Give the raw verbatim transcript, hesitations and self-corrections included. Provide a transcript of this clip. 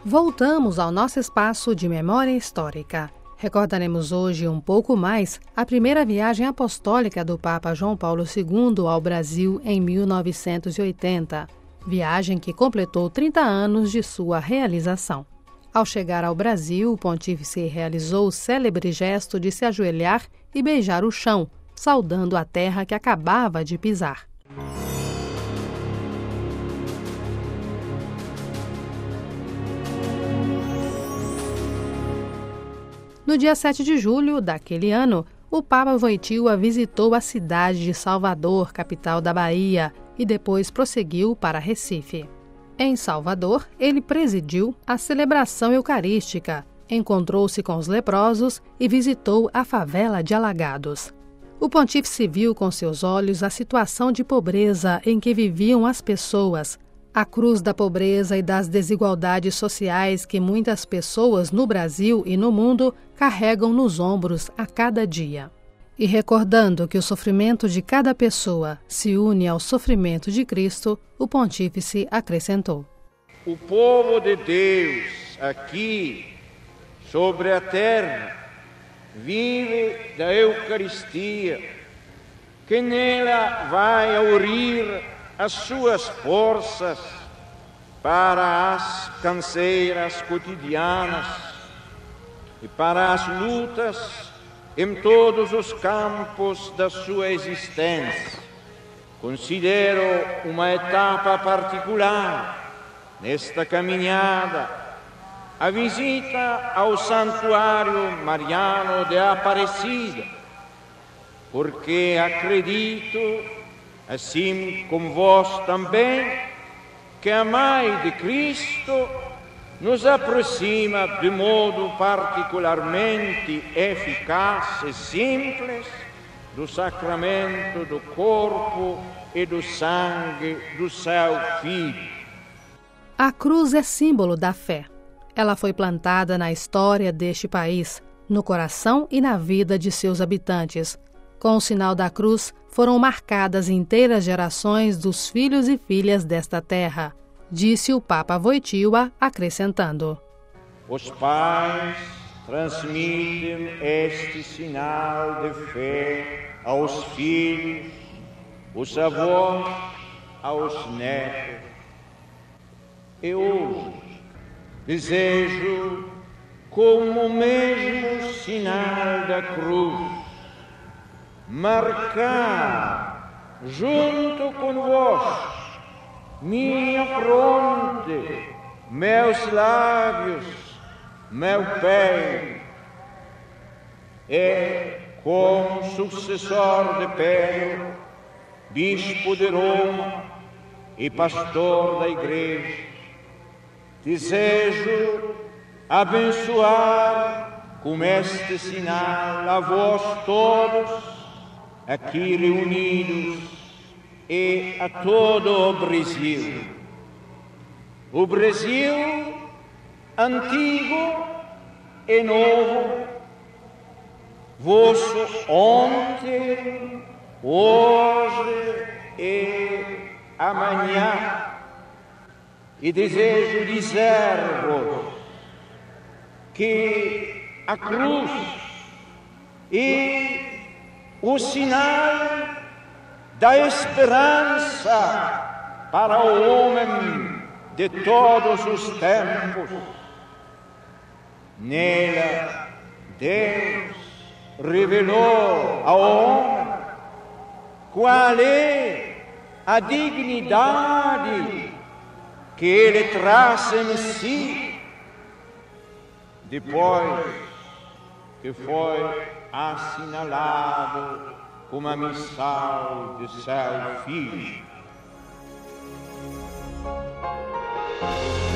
Voltamos ao nosso espaço de memória histórica. Recordaremos hoje um pouco mais a primeira viagem apostólica do Papa João Paulo segundo ao Brasil em mil novecentos e oitenta, viagem que completou trinta anos de sua realização. Ao chegar ao Brasil, o pontífice realizou o célebre gesto de se ajoelhar e beijar o chão, saudando a terra que acabava de pisar. No dia sete de julho daquele ano, o Papa Wojtyła visitou a cidade de Salvador, capital da Bahia, e depois prosseguiu para Recife. Em Salvador, ele presidiu a celebração eucarística, encontrou-se com os leprosos e visitou a favela de Alagados. O pontífice viu com seus olhos a situação de pobreza em que viviam as pessoas, a cruz da pobreza e das desigualdades sociais que muitas pessoas no Brasil e no mundo carregam nos ombros a cada dia. E recordando que o sofrimento de cada pessoa se une ao sofrimento de Cristo, o pontífice acrescentou: O povo de Deus aqui sobre a terra vive da Eucaristia, que nela vai aurir as suas forças para as canseiras cotidianas e para as lutas em todos os campos da sua existência. Considero uma etapa particular nesta caminhada a visita ao Santuário Mariano de Aparecida, porque acredito, assim como vós também, que a Mãe de Cristo nos aproxima de modo particularmente eficaz e simples do sacramento do corpo e do sangue do seu Filho. A cruz é símbolo da fé. Ela foi plantada na história deste país, no coração e na vida de seus habitantes. Com o sinal da cruz, foram marcadas inteiras gerações dos filhos e filhas desta terra, disse o Papa Wojtyła, acrescentando: Os pais transmitem este sinal de fé aos filhos, os avós aos netos. E hoje desejo, como o mesmo sinal da cruz, marcar junto convosco minha fronte, meus lábios, meu peito. E, como sucessor de Pedro, bispo de Roma e pastor da Igreja, desejo abençoar com este sinal a vós todos, aqui reunidos, e a todo o Brasil. O Brasil antigo e novo, vosso ontem, hoje e amanhã. E desejo dizer-vos que a cruz e o sinal da esperança para o homem de todos os tempos. Nela, Deus revelou ao homem qual é a dignidade que ele traz em si, depois que foi assinalado como a missão de seu Filho.